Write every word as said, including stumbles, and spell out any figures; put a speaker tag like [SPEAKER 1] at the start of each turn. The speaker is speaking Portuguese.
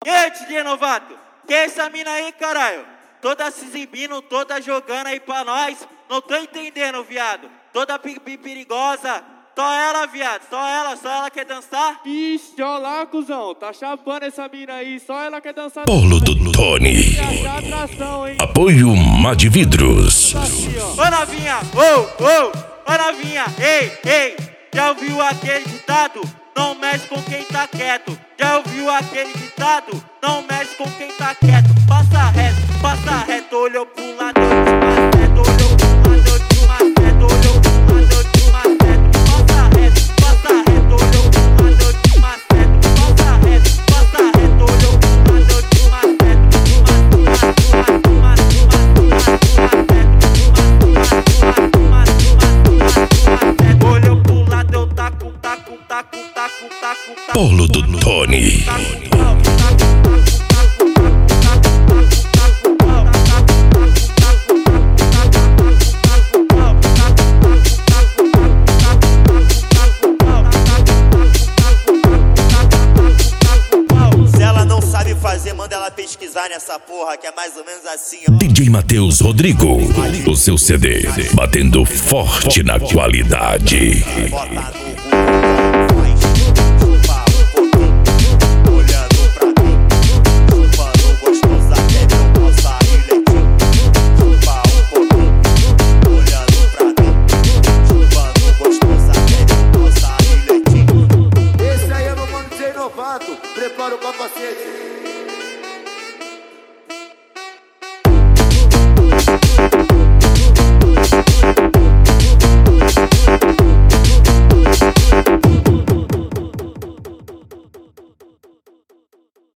[SPEAKER 1] E aí, D J novato? Que é essa mina aí, caralho? Toda se exibindo, toda jogando aí pra nós. Não tô entendendo, viado. Toda perigosa. Só ela, viado. Só ela, só ela quer dançar?
[SPEAKER 2] Ixi, olha lá, cuzão. Tá chapando essa mina aí. Só ela quer dançar.
[SPEAKER 3] Polo do Tony.
[SPEAKER 2] Atração, hein?
[SPEAKER 3] Apoio Madvidros.
[SPEAKER 1] Ô novinha, ô, ô, ô novinha, ei, ei. Já ouviu aquele ditado? Não mexe com quem tá quieto. Já ouviu aquele ditado? Não mexe com quem tá quieto. Passa reto, passa reto. Olhou pro lado de uma seta. Olhou pro lado de uma seta. Olhou pro lado de uma seta. Passa reto, passa reto. Olhou pro lado de uma seta. Passa reto, passa reto. Olhou pro lado de uma seta. Uma, uma, uma, uma, uma, uma, olhou pro lado, eu taco, taco, taco, taco, taco, taco.
[SPEAKER 3] Polo do Tony.
[SPEAKER 4] Se ela não sabe fazer, manda ela pesquisar nessa porra, que é mais ou menos assim, ó.
[SPEAKER 3] D J Matheus Rodrigo, o seu C D, batendo forte na qualidade.
[SPEAKER 4] Bota no Google, faz chupa um pouquinho, olhando pra mim, chupando gostoso até meu pau sair leitinho. Chupa um pouquinho, olhando pra mim, chupando gostoso até meu pau sair leitinho.
[SPEAKER 5] Esse aí é meu mano D J novato, prepara o capacete.